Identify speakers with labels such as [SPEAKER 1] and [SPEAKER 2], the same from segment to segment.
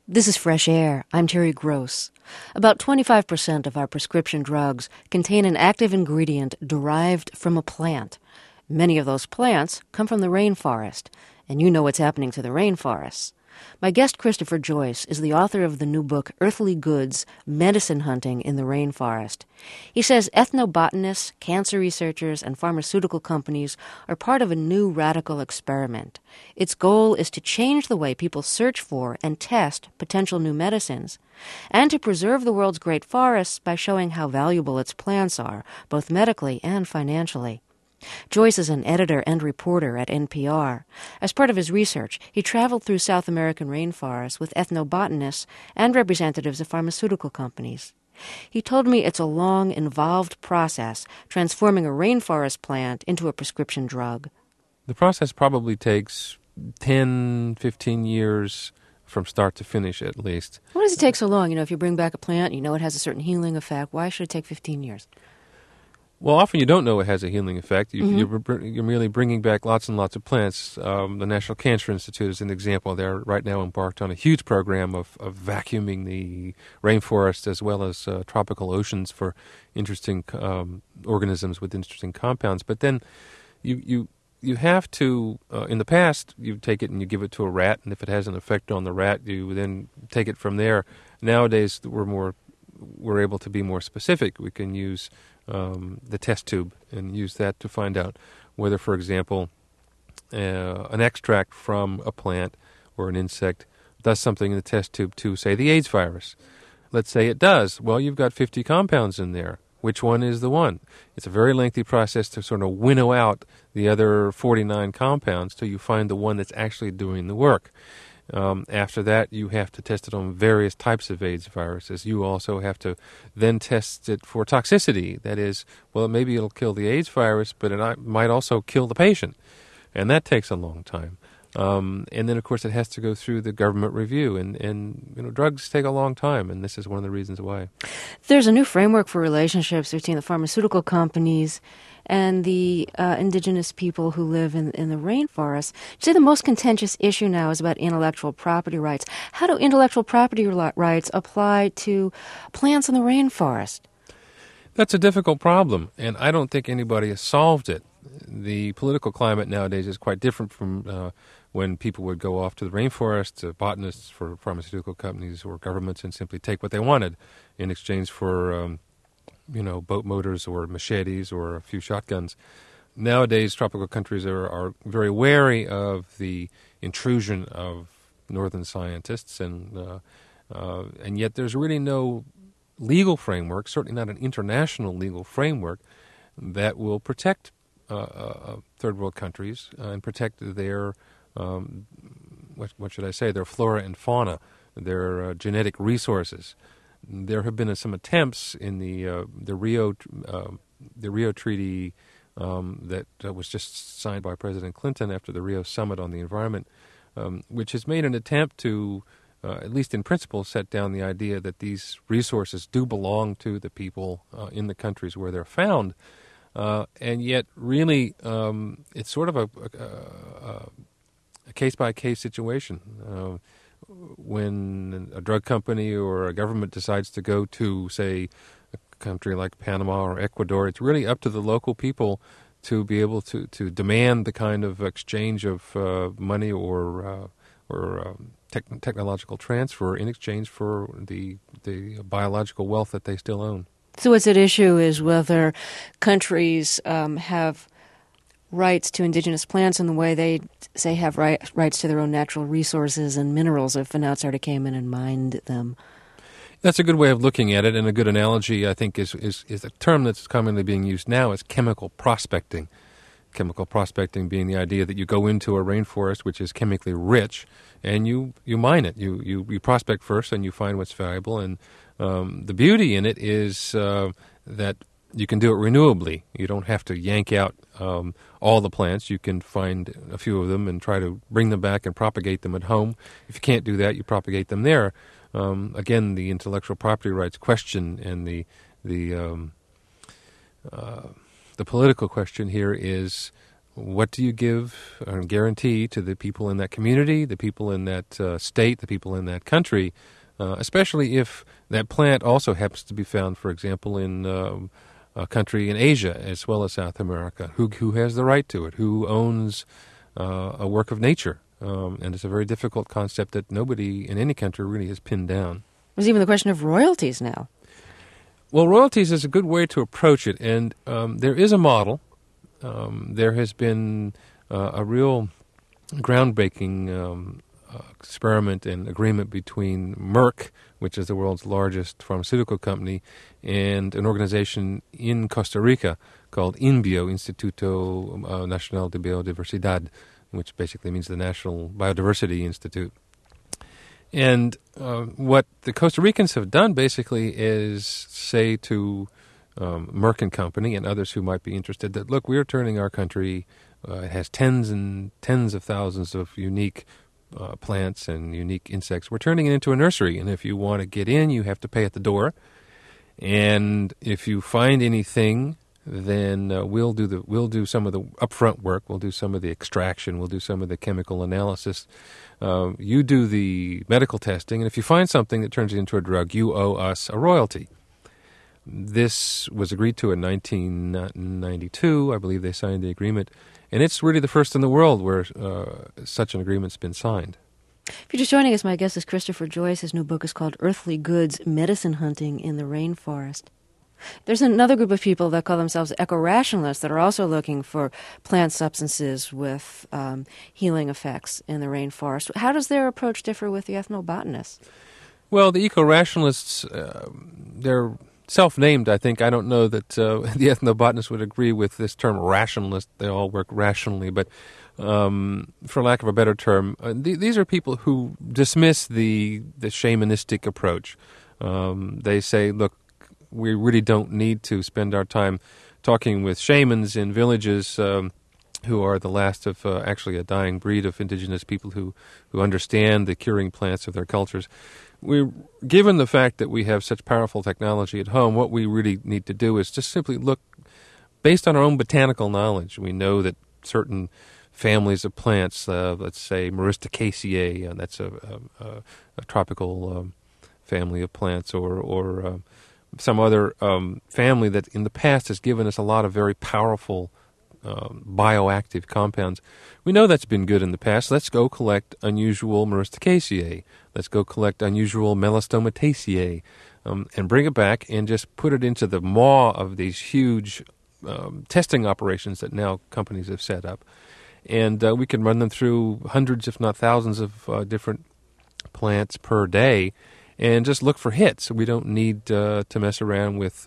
[SPEAKER 1] This is Fresh Air. I'm Terry Gross. About 25% of our prescription drugs contain an active ingredient derived from a plant. Many of those plants come from the rainforest, and you know what's happening to the rainforests. My guest, Christopher Joyce, is the author of the new book, Earthly Goods, Medicine Hunting in the Rainforest. He says ethnobotanists, cancer researchers, and pharmaceutical companies are part of a new radical experiment. Its goal is to change the way people search for and test potential new medicines, and to preserve the world's great forests by showing how valuable its plants are, both medically and financially. Joyce is an editor and reporter at NPR. As part of his research, he traveled through South American rainforests with ethnobotanists and representatives of pharmaceutical companies. He told me it's a long, involved process, transforming a rainforest plant into a prescription drug.
[SPEAKER 2] The process probably takes 10, 15 years from start to finish at least.
[SPEAKER 1] Why does it take so long? If you bring back a plant, you know it has a certain healing effect. Why should it take 15 years?
[SPEAKER 2] Well, often you don't know it has a healing effect. You're merely bringing back lots and lots of plants. The National Cancer Institute is an example. They're right now embarked on a huge program of vacuuming the rainforest as well as tropical oceans for interesting organisms with interesting compounds. But then you have to, in the past, you take it and you give it to a rat, and if it has an effect on the rat, you then take it from there. Nowadays, we're able to be more specific. We can use the test tube and use that to find out whether, for example, an extract from a plant or an insect does something in the test tube to, say, the AIDS virus. Let's say it does. Well, you've got 50 compounds in there. Which one is the one? It's a very lengthy process to sort of winnow out the other 49 compounds till you find the one that's actually doing the work. After that, you have to test it on various types of AIDS viruses. You also have to then test it for toxicity. That is, well, maybe it'll kill the AIDS virus, but it might also kill the patient. And that takes a long time. And then, of course, it has to go through the government review. And drugs take a long time, and this is one of the reasons why.
[SPEAKER 1] There's a new framework for relationships between the pharmaceutical companies and the indigenous people who live in the rainforest. You say the most contentious issue now is about intellectual property rights. How do intellectual property rights apply to plants in the rainforest?
[SPEAKER 2] That's a difficult problem, and I don't think anybody has solved it. The political climate nowadays is quite different from when people would go off to the rainforest, botanists for pharmaceutical companies or governments, and simply take what they wanted in exchange for boat motors or machetes or a few shotguns. Nowadays, tropical countries are very wary of the intrusion of northern scientists, and yet there's really no legal framework, certainly not an international legal framework, that will protect third world countries and protect their, their flora and fauna, their genetic resources. There have been some attempts in the Rio Treaty that was just signed by President Clinton after the Rio Summit on the environment, which has made an attempt to, at least in principle, set down the idea that these resources do belong to the people in the countries where they're found. And yet, really, it's sort of a case-by-case situation. When a drug company or a government decides to go to, say, a country like Panama or Ecuador, it's really up to the local people to be able to demand the kind of exchange of money or technological transfer in exchange for the biological wealth that they still own.
[SPEAKER 1] So what's at issue is whether countries have rights to indigenous plants in the way they, say, have rights to their own natural resources and minerals if an outsider came in and mined them.
[SPEAKER 2] That's a good way of looking at it, and a good analogy, I think, is a term that's commonly being used now is chemical prospecting. Chemical prospecting being the idea that you go into a rainforest which is chemically rich and you mine it. You prospect first and you find what's valuable, and the beauty in it is that you can do it renewably. You don't have to yank out all the plants. You can find a few of them and try to bring them back and propagate them at home. If you can't do that, you propagate them there. Again, the intellectual property rights question and the political question here is, what do you give and guarantee to the people in that community, the people in that state, the people in that country, especially if that plant also happens to be found, for example, in a country in Asia as well as South America? Who has the right to it? Who owns a work of nature? And it's a very difficult concept that nobody in any country really has pinned down.
[SPEAKER 1] There's even the question of royalties now.
[SPEAKER 2] Well, royalties is a good way to approach it, and there is a model. There has been a real groundbreaking experiment and agreement between Merck, which is the world's largest pharmaceutical company, and an organization in Costa Rica called INBIO, Instituto Nacional de Biodiversidad, which basically means the National Biodiversity Institute. And what the Costa Ricans have done basically is say to Merck and Company and others who might be interested that, look, we're turning our country, it has tens and tens of thousands of unique plants and unique insects. We're turning it into a nursery, and if you want to get in, you have to pay at the door. And if you find anything, then we'll do some of the upfront work. We'll do some of the extraction. We'll do some of the chemical analysis. You do the medical testing, and if you find something that turns it into a drug, you owe us a royalty. This was agreed to in 1992. I believe they signed the agreement, and it's really the first in the world where such an agreement's been signed.
[SPEAKER 1] If you're just joining us, my guest is Christopher Joyce. His new book is called Earthly Goods, Medicine Hunting in the Rainforest. There's another group of people that call themselves eco-rationalists that are also looking for plant substances with healing effects in the rainforest. How does their approach differ with the ethnobotanists?
[SPEAKER 2] Well, the eco-rationalists, they're self-named, I think. I don't know that the ethnobotanists would agree with this term rationalist. They all work rationally, but for lack of a better term, these are people who dismiss the shamanistic approach. They say, look, we really don't need to spend our time talking with shamans in villages who are the last of actually a dying breed of indigenous people who understand the curing plants of their cultures. Given the fact that we have such powerful technology at home, what we really need to do is just simply look, based on our own botanical knowledge. We know that certain families of plants, let's say Myristicaceae, that's a tropical family of plants, or some other family that in the past has given us a lot of very powerful bioactive compounds. We know that's been good in the past. Let's go collect unusual Myristicaceae. Let's go collect unusual Melastomataceae and bring it back and just put it into the maw of these huge testing operations that now companies have set up. And we can run them through hundreds, if not thousands, of different plants per day, and just look for hits. We don't need to mess around with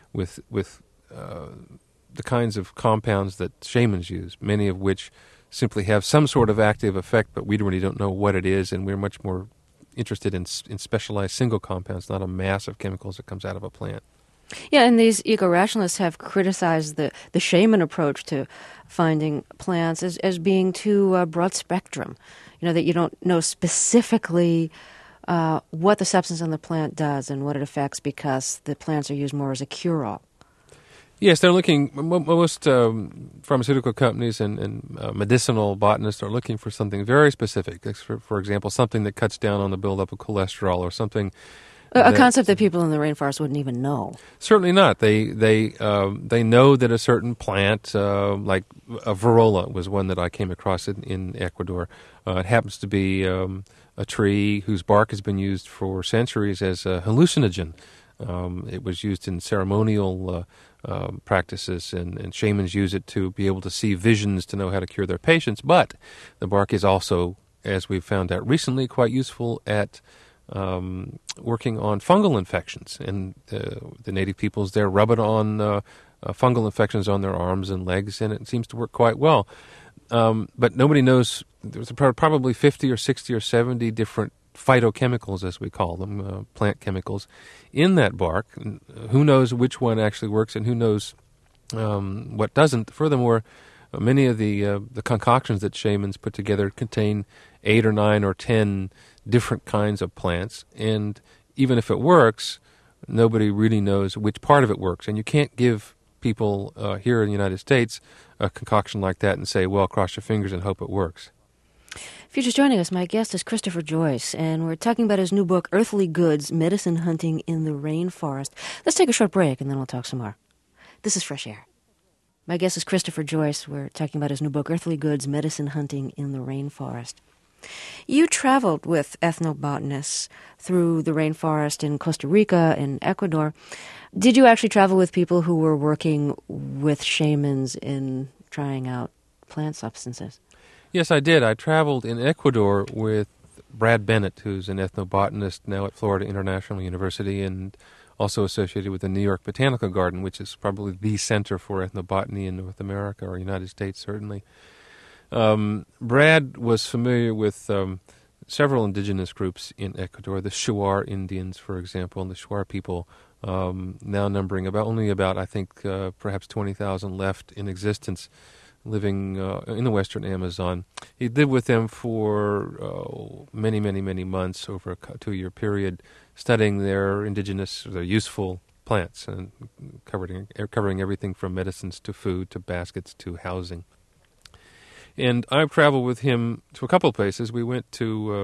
[SPEAKER 2] the kinds of compounds that shamans use, many of which simply have some sort of active effect, but we really don't know what it is, and we're much more interested in specialized single compounds, not a mass of chemicals that comes out of a plant.
[SPEAKER 1] Yeah, and these eco-rationalists have criticized the shaman approach to finding plants as being too broad spectrum, that you don't know specifically what the substance in the plant does and what it affects because the plants are used more as a cure-all.
[SPEAKER 2] Yes, they're looking, most pharmaceutical companies and medicinal botanists are looking for something very specific. For example, something that cuts down on the buildup of cholesterol or something.
[SPEAKER 1] A concept that people in the rainforest wouldn't even know. Certainly
[SPEAKER 2] not. They know that a certain plant, like a Varroa was one that I came across in Ecuador. It happens to be a tree whose bark has been used for centuries as a hallucinogen. It was used in ceremonial practices, and shamans use it to be able to see visions to know how to cure their patients. But the bark is also, as we've found out recently, quite useful at working on fungal infections. And the native peoples there rub it on fungal infections on their arms and legs, and it seems to work quite well. But nobody knows. There's probably 50 or 60 or 70 different phytochemicals, as we call them, plant chemicals, in that bark. Who knows which one actually works and who knows what doesn't. Furthermore, many of the concoctions that shamans put together contain 8 or 9 or 10 different kinds of plants, and even if it works, nobody really knows which part of it works. And you can't give people here in the United States a concoction like that and say, well, cross your fingers and hope it works.
[SPEAKER 1] If you're just joining us, my guest is Christopher Joyce, and we're talking about his new book, Earthly Goods, Medicine Hunting in the Rainforest. Let's take a short break, and then we'll talk some more. This is Fresh Air. My guest is Christopher Joyce. We're talking about his new book, Earthly Goods, Medicine Hunting in the Rainforest. You traveled with ethnobotanists through the rainforest in Costa Rica and Ecuador. Did you actually travel with people who were working with shamans in trying out plant substances?
[SPEAKER 2] Yes, I did. I traveled in Ecuador with Brad Bennett, who's an ethnobotanist now at Florida International University and also associated with the New York Botanical Garden, which is probably the center for ethnobotany in North America or United States, certainly. Brad was familiar with several indigenous groups in Ecuador, the Shuar Indians, for example, and the Shuar people, now numbering only about, I think, perhaps 20,000 left in existence, living in the western Amazon. He lived with them for many, many, many months over a 2-year period, studying their indigenous, their useful plants, and covering everything from medicines to food to baskets to housing. And I've traveled with him to a couple of places. We went to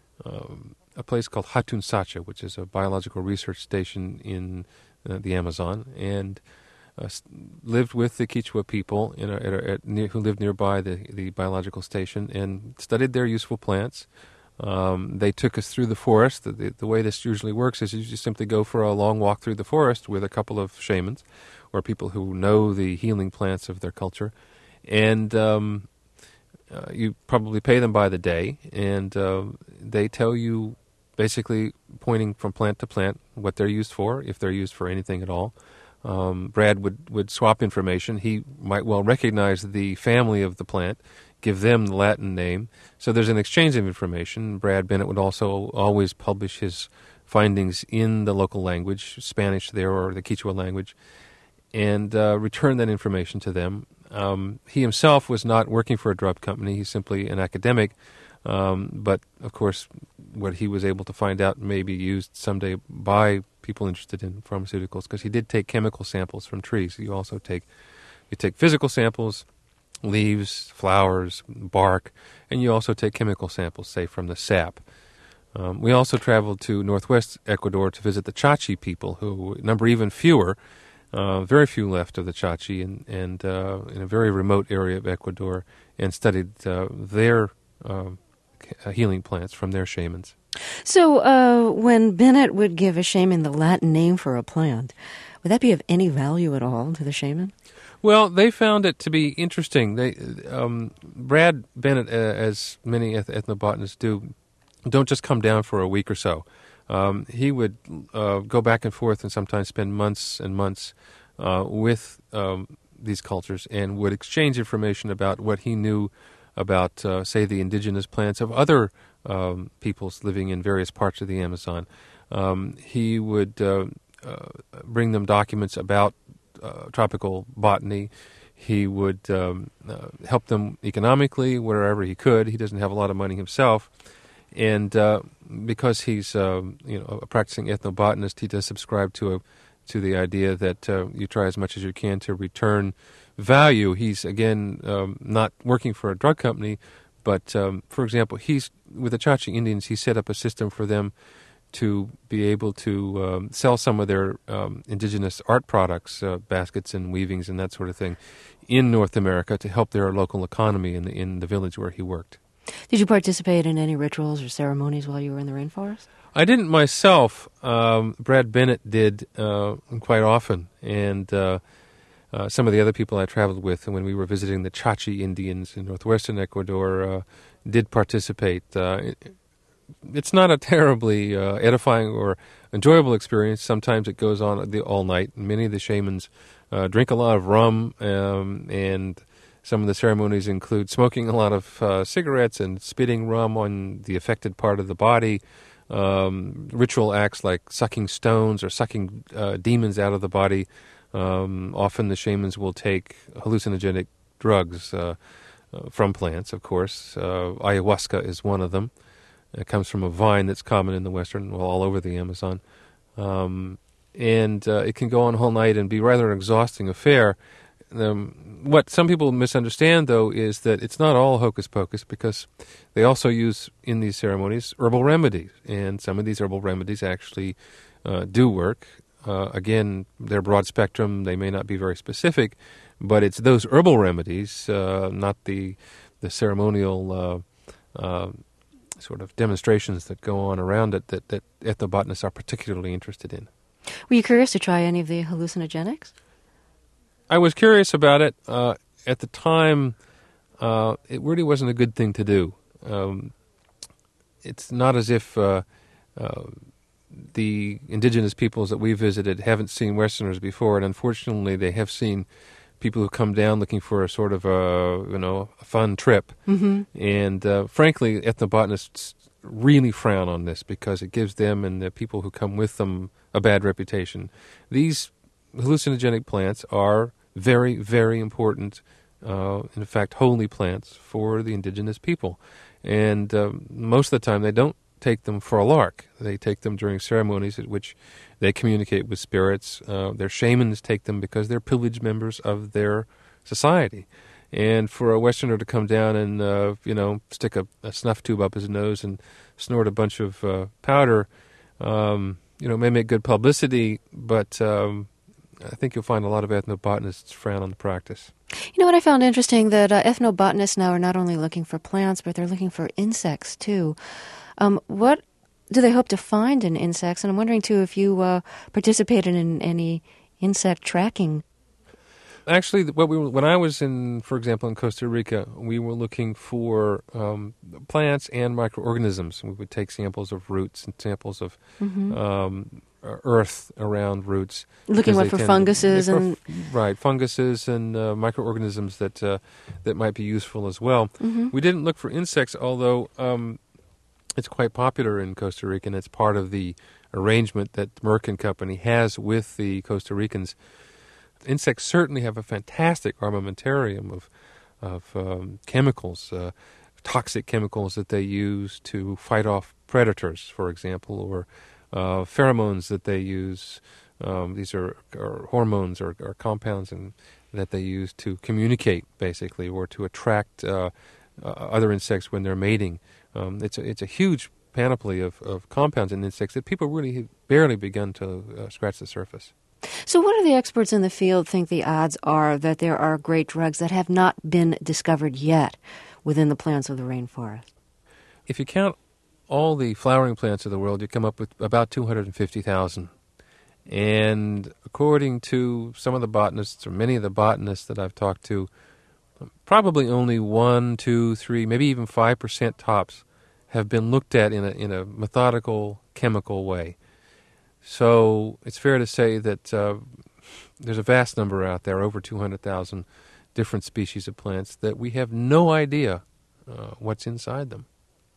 [SPEAKER 2] a place called Hatun Sacha, which is a biological research station in the Amazon, and lived with the Quechua people who lived nearby the biological station and studied their useful plants. They took us through the forest. The way this usually works is you just simply go for a long walk through the forest with a couple of shamans or people who know the healing plants of their culture. And you probably pay them by the day, and they tell you, basically pointing from plant to plant, what they're used for, if they're used for anything at all. Brad would swap information. He might well recognize the family of the plant, give them the Latin name. So there's an exchange of information. Brad Bennett would also always publish his findings in the local language, Spanish there or the Quechua language, and return that information to them. He himself was not working for a drug company. He's simply an academic. But, of course, what he was able to find out may be used someday by people interested in pharmaceuticals, because he did take chemical samples from trees. You take physical samples, leaves, flowers, bark, and you also take chemical samples, say, from the sap. We also traveled to northwest Ecuador to visit the Chachi people, who number even fewer. Very few left of the Chachi, and in a very remote area of Ecuador, and studied their healing plants from their shamans.
[SPEAKER 1] So when Bennett would give a shaman the Latin name for a plant, would that be of any value at all to the shaman?
[SPEAKER 2] Well, they found it to be interesting. Brad Bennett, as many ethnobotanists do, don't just come down for a week or so. He would go back and forth and sometimes spend months and months with these cultures and would exchange information about what he knew about, say, the indigenous plants of other peoples living in various parts of the Amazon. He would bring them documents about tropical botany. He would help them economically wherever he could. He doesn't have a lot of money himself. And because he's a practicing ethnobotanist, he does subscribe to the idea that you try as much as you can to return value. He's, again, not working for a drug company, but, for example, with the Chachi Indians, he set up a system for them to be able to sell some of their indigenous art products, baskets and weavings and that sort of thing, in North America to help their local economy in the village where he worked.
[SPEAKER 1] Did you participate in any rituals or ceremonies while you were in the rainforest?
[SPEAKER 2] I didn't myself. Brad Bennett did quite often, and some of the other people I traveled with, and when we were visiting the Chachi Indians in northwestern Ecuador, did participate. It's not a terribly edifying or enjoyable experience. Sometimes it goes on all night. Many of the shamans drink a lot of rum, and some of the ceremonies include smoking a lot of cigarettes and spitting rum on the affected part of the body. Ritual acts like sucking stones or sucking demons out of the body. Often the shamans will take hallucinogenic drugs from plants, of course. Ayahuasca is one of them. It comes from a vine that's common in the all over the Amazon. and it can go on all night and be rather an exhausting affair. What some people misunderstand, though, is that it's not all hocus pocus, because they also use in these ceremonies herbal remedies, and some of these herbal remedies actually do work. Again, they're broad spectrum, they may not be very specific, but it's those herbal remedies, not the ceremonial sort of demonstrations that go on around it that ethnobotanists are particularly interested in.
[SPEAKER 1] Were you curious to try any of the hallucinogenics?
[SPEAKER 2] I was curious about it. At the time, it really wasn't a good thing to do. It's not as if the indigenous peoples that we visited haven't seen Westerners before, and unfortunately they have seen people who come down looking for a sort of a fun trip. Mm-hmm. And frankly, ethnobotanists really frown on this because it gives them and the people who come with them a bad reputation. These hallucinogenic plants are very, very important, in fact, holy plants for the indigenous people. And most of the time they don't take them for a lark. They take them during ceremonies at which they communicate with spirits. Their shamans take them because they're privileged members of their society. And for a Westerner to come down and, stick a snuff tube up his nose and snort a bunch of powder, may make good publicity, but I think you'll find a lot of ethnobotanists frown on the practice.
[SPEAKER 1] You know what I found interesting? That ethnobotanists now are not only looking for plants, but they're looking for insects, too. What do they hope to find in insects? And I'm wondering, too, if you participated in any insect tracking.
[SPEAKER 2] Actually, when I was for example, in Costa Rica, we were looking for plants and microorganisms. We would take samples of roots and samples of earth around roots.
[SPEAKER 1] Looking for funguses and
[SPEAKER 2] funguses and microorganisms that might be useful as well. Mm-hmm. We didn't look for insects, although it's quite popular in Costa Rica, and it's part of the arrangement that Merck & Company has with the Costa Ricans. Insects certainly have a fantastic armamentarium of chemicals, toxic chemicals that they use to fight off predators, for example, or pheromones that they use. These are hormones or compounds that they use to communicate, basically, or to attract other insects when they're mating. It's a huge panoply of compounds in insects that people really have barely begun to scratch the surface.
[SPEAKER 1] So what do the experts in the field think the odds are that there are great drugs that have not been discovered yet within the plants of the rainforest?
[SPEAKER 2] If you count all the flowering plants of the world, you come up with about 250,000. And according to some of the botanists, or many of the botanists that I've talked to, probably only 1, 2, 3, maybe even 5% tops have been looked at in a methodical, chemical way. So it's fair to say that there's a vast number out there, over 200,000 different species of plants, that we have no idea what's inside them.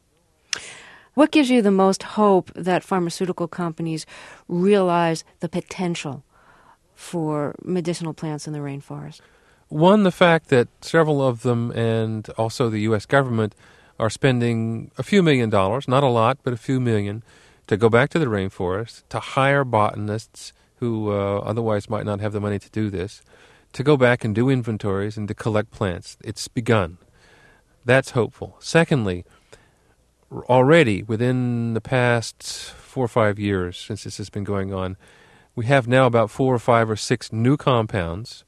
[SPEAKER 1] What gives you the most hope that pharmaceutical companies realize the potential for medicinal plants in the rainforest?
[SPEAKER 2] One, the fact that several of them, and also the U.S. government, are spending a few $1 million, not a lot, but a few million, to go back to the rainforest, to hire botanists who otherwise might not have the money to do this, to go back and do inventories and to collect plants. It's begun. That's hopeful. Secondly, already within the past 4 or 5 years since this has been going on, we have now about 4 or 5 or 6 new compounds.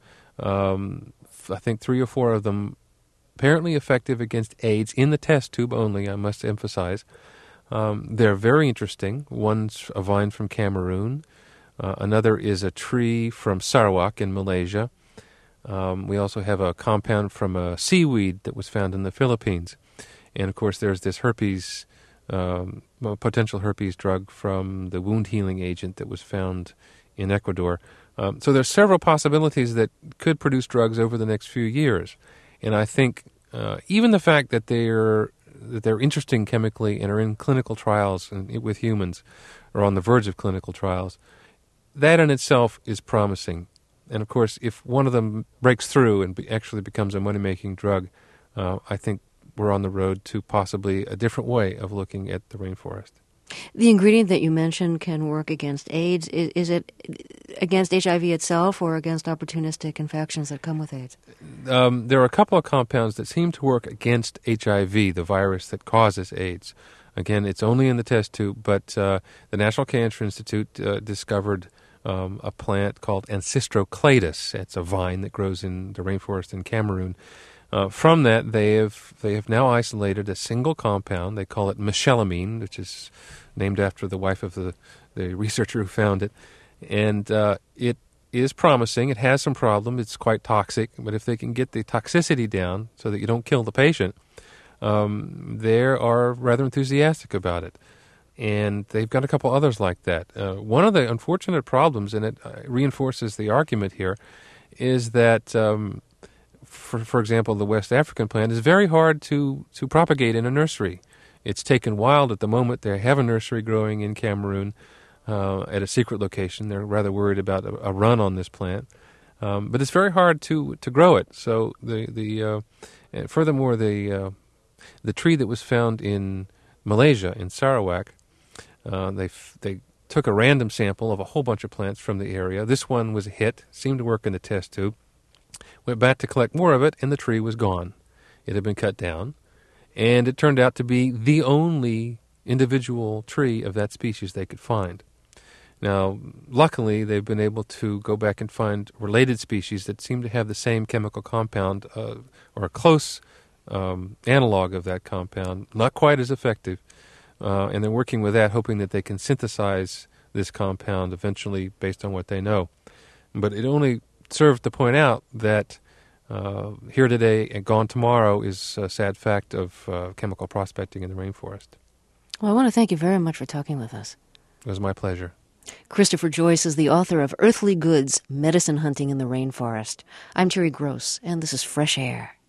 [SPEAKER 2] I think 3 or 4 of them apparently effective against AIDS in the test tube only, I must emphasize. They're very interesting. One's a vine from Cameroon. Another is a tree from Sarawak in Malaysia. We also have a compound from a seaweed that was found in the Philippines. And, of course, there's this herpes, potential herpes drug from the wound healing agent that was found in Ecuador. So there's several possibilities that could produce drugs over the next few years. And I think even the fact that they're interesting chemically and are in clinical trials with humans, or on the verge of clinical trials, that in itself is promising. And, of course, if one of them breaks through and actually becomes a money-making drug, I think we're on the road to possibly a different way of looking at the rainforest.
[SPEAKER 1] The ingredient that you mentioned can work against AIDS. Is it against HIV itself or against opportunistic infections that come with AIDS?
[SPEAKER 2] There are a couple of compounds that seem to work against HIV, the virus that causes AIDS. Again, it's only in the test tube, but the National Cancer Institute discovered a plant called Ancistrocladus. It's a vine that grows in the rainforest in Cameroon. From that, they have now isolated a single compound. They call it mechelamine, which is named after the wife of the researcher who found it. And it is promising. It has some problems. It's quite toxic. But if they can get the toxicity down so that you don't kill the patient, they are rather enthusiastic about it. And they've got a couple others like that. One of the unfortunate problems, and it reinforces the argument here, is that, for example, the West African plant is very hard to propagate in a nursery. It's taken wild at the moment. They have a nursery growing in Cameroon at a secret location. They're rather worried about a run on this plant. But it's very hard to grow it. So furthermore, the tree that was found in Malaysia, in Sarawak, they took a random sample of a whole bunch of plants from the area. This one was a hit, seemed to work in the test tube. Went back to collect more of it, and the tree was gone. It had been cut down, and it turned out to be the only individual tree of that species they could find. Now, luckily, they've been able to go back and find related species that seem to have the same chemical compound or a close analog of that compound, not quite as effective, and they're working with that, hoping that they can synthesize this compound eventually based on what they know. But it only serves to point out that here today and gone tomorrow is a sad fact of chemical prospecting in the rainforest.
[SPEAKER 1] Well, I want to thank you very much for talking with us.
[SPEAKER 2] It was my pleasure.
[SPEAKER 1] Christopher Joyce is the author of Earthly Goods, Medicine Hunting in the Rainforest. I'm Terry Gross, and this is Fresh Air.